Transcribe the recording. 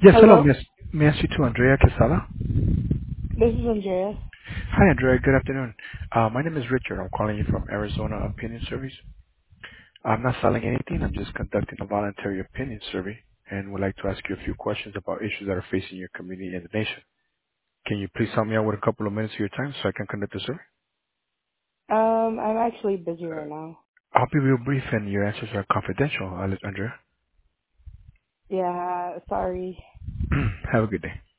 Yes, hello, Hello, may I speak to Andrea Quesada? this is Andrea. Hi, Andrea. Good afternoon. My name is Richard. I'm calling you from Arizona Opinion Service. I'm not selling anything. I'm just conducting a voluntary opinion survey and would like to ask you a few questions about issues that are facing your community and the nation. Can you please help me out with a couple of minutes of your time so I can conduct the survey? I'm actually busy right now. I'll be real brief and your answers are confidential, Andrea. Yeah, sorry. Have a good day.